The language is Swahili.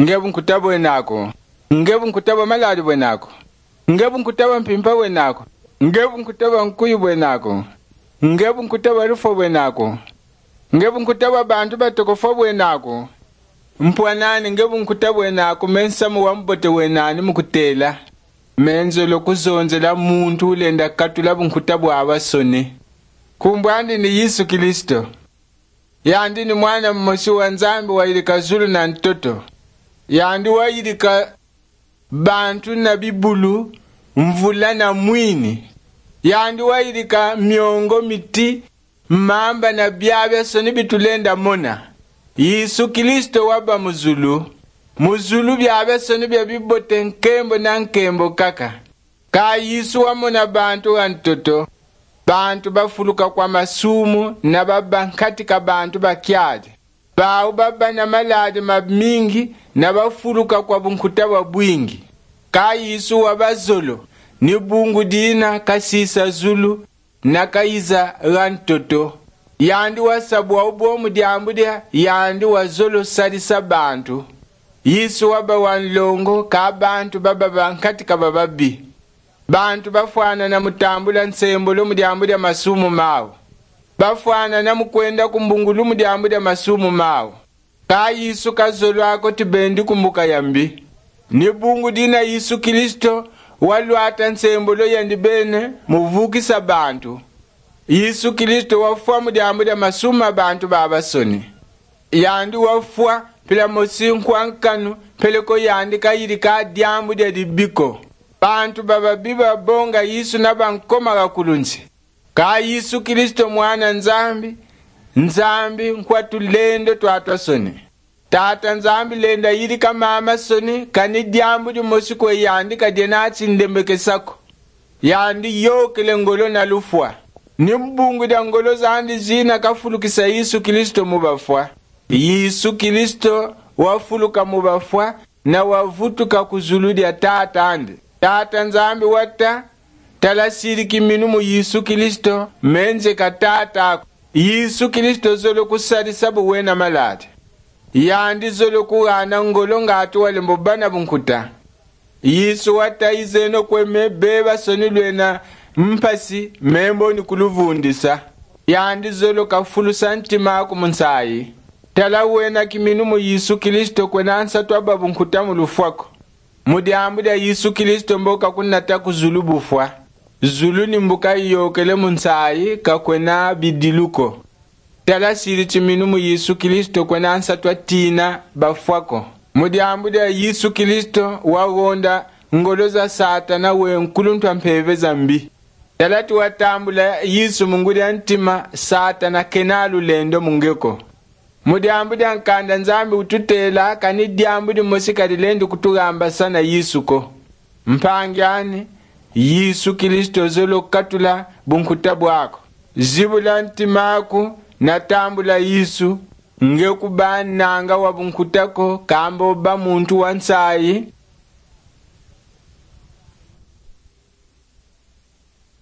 ngebu nkutaba wenako, ngebu nkutaba maladi wenako, ngebu nkutaba mpimpa wenako, ngebu nkutaba nkuyu wenako, ngebu nkutaba rufo wenako, ngebu nkutaba bantu batokofo wenako, mpwanani ngebu nkutaba wenako mensamu wambote wenani mukutela, menzo lokuzonzela muntu ulenda katula bunkutabu abasone. Kumbwandi ni Yesu Kristo. Yandi ni mwana mmosi wa Nzambi wailika zulu na ntoto. Yandi wailika bantu na bibulu, mvula na mwini. Yandi wailika miongo miti, mamba na biabya soni bitulenda mona. Yesu Kristo waba muzulu. Muzulu biabya soni bia bibote nkembo na nkembo kaka. Ka Yesu wa mona bantu wa ntoto. Bantu bafuluka kwa masumu na baba katika bantu bakyadi. Bao baba na maladi mamingi na bafuluka kwa bunkutaba bwingi. Ka Yesu wa bazolo ni bungu dina kasisa zulu na kaiza rantoto. Yandi wa sabu wa ubomu diambudia yandi wa zolo sadisa bantu. Yesu wa bawanlongo ka bantu baba bankatika bababi. Bantu bafwana na mutambula nsembolo mudiambudia masumu mao. Bafwana na mukwenda kumbungulu mudiambudia masumu mao. Ka Yesu kazolo ako tibendi kumbuka yambi. Ni bungu dina Yesu Kristo walwata nsembolo yandibene muvukisa bantu. Yesu Kristo wafwa mudiambudia masumu abantu babasoni. Yandi wafwa pila mosinkwa nkanu peleko yandi kayirika diambudia dibiko. Bantu baba biba bonga Yesu na bankoma gakulunzi. Ka Yesu Kristo mwana Nzambi, Nzambi nkwatu lendo tuatwa soni. Tata Nzambi lenda yiri kama ama soni, kani diambu di mosiko yandi kadienachi ndembeke sako. Yandi yokele ngolo na lufwa. Ni mbungu da ngolo zandi zina kafulukisa Yesu Kristo mubafwa. Yesu Kristo wafuluka mubafwa na wavutuka kuzuludi ya tata andi. Tata Nzambi wata talasiri kiminu mu Yesu Kristo menze katata. Yesu Kristo zolo kusari sabu wena malati. Yandi zolo kuhana ngolo ngatu wale mbobana bunkuta. Yesu wata izeno kweme beba sonilwena mpasi membo ni kuluvundisa. Yandi zolo kafulu santima kumunsayi. Tala wena kiminu mu Yesu Kristo kwenansa twaba bunkuta mulufwako. Mudiambudia Yesu Kristo mboka kunata kuzulu bufwa. Zulu ni mbuka yokele munsayi kakwena bidiluko. Tala siri chiminu mu Yesu Kristo kwena ansatwa tina bafwako. Mudiambudia Yesu Kristo wagonda ngoloza satana wenkuluntu mpeveza mbi. Tala tuwatambula Yesu mungudia ntima satana kenalu lendo mungeko. Mudiambudia nkanda Nzambi ututela kani diambudi mosika dilendo kutugamba sana Yesu ko. Mpangyani Yesu Kristo zolo katula bunkutabu wako. Zibula ntimaku na tambula Yesu ngekubani nanga wa bunkutako kambo ba muntu wansayi